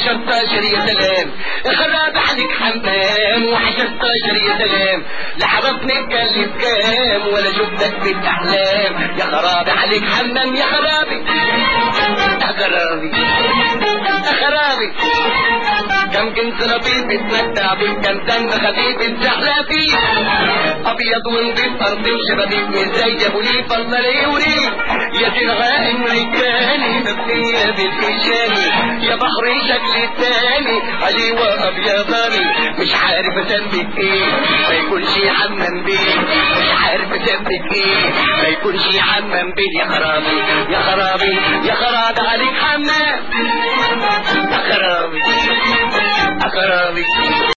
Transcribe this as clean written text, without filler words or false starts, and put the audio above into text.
و16 يا سلام خراب عليك حمام و16 يا سلام لا عرفني اتكلم كام ولا شفتك في الاحلام يا خرابي عليك حمام يا خرابي يا خرابي يا خرابي كم كنت لطيف بتمتع بك كم دم خفيف الزحلة فيه ابيض ونضيف ارض وشبابيك مش زي ابو ليف الله يوريك يا ترغاء امريكاني مبنية بالفشاني يا بحري شكل تاني علي وابيضاني مش عارف اسميك ايه ما يكونش حمام بيه مش عارف اسميك ايه ما يكونش حمام بيه يا خرابي يا خرابي يا خرابي عليك حمام يا خرابي يا خرابي